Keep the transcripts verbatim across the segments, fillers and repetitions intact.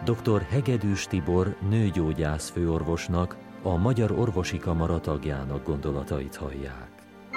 doktor Hegedűs Tibor nőgyógyász főorvosnak, a Magyar Orvosi Kamara tagjának gondolatait hallják.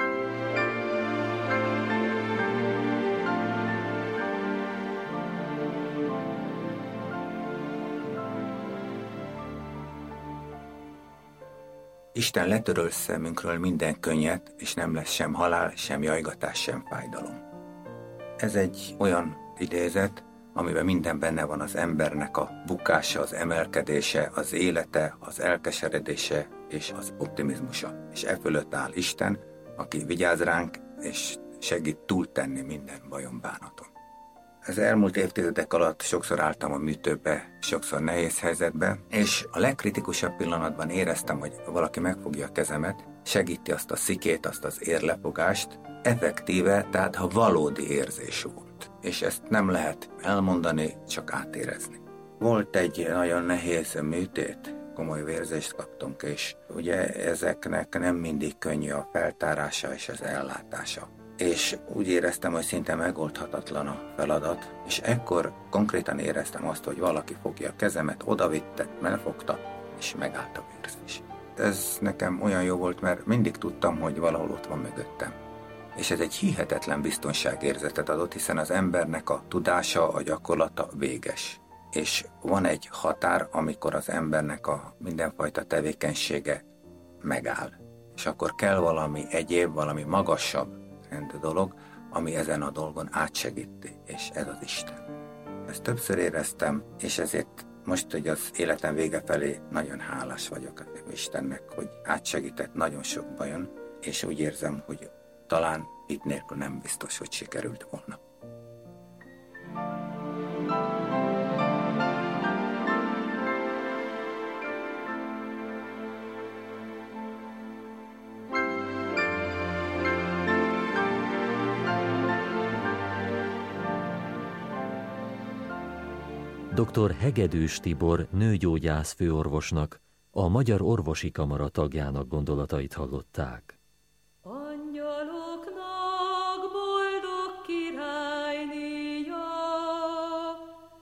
Isten letöröl szemünkről minden könnyet, és nem lesz sem halál, sem jajgatás, sem fájdalom. Ez egy olyan idézet, amiben minden benne van: az embernek a bukása, az emelkedése, az élete, az elkeseredése és az optimizmusa. És e fölött áll Isten, aki vigyáz ránk, és segít túltenni minden bajom, bánatom. Az elmúlt évtizedek alatt sokszor álltam a műtőbe, sokszor nehéz helyzetbe, és a legkritikusabb pillanatban éreztem, hogy valaki megfogja a kezemet, segíti azt a szikét, azt az érlefogást, effektíve, tehát ha valódi érzés volt. És ezt nem lehet elmondani, csak átérezni. Volt egy nagyon nehéz műtét, komoly vérzést kaptunk, és ugye ezeknek nem mindig könnyű a feltárása és az ellátása. És úgy éreztem, hogy szinte megoldhatatlan a feladat, és ekkor konkrétan éreztem azt, hogy valaki fogja a kezemet, odavitte, megfogta, és megállt a vérzés. Ez nekem olyan jó volt, mert mindig tudtam, hogy valahol ott van mögöttem. És ez egy hihetetlen biztonságérzetet adott, hiszen az embernek a tudása, a gyakorlata véges. És van egy határ, amikor az embernek a mindenfajta tevékenysége megáll. És akkor kell valami egyéb, valami magasabb rendű dolog, ami ezen a dolgon átsegíti, és ez az Isten. Ezt többször éreztem, és ezért most, hogy az életem vége felé nagyon hálás vagyok Istennek, hogy átsegített nagyon sok bajon, és úgy érzem, hogy talán itt nélkül nem biztos, hogy sikerült volna. doktor Hegedűs Tibor nőgyógyász főorvosnak, a Magyar Orvosi Kamara tagjának gondolatait hallották.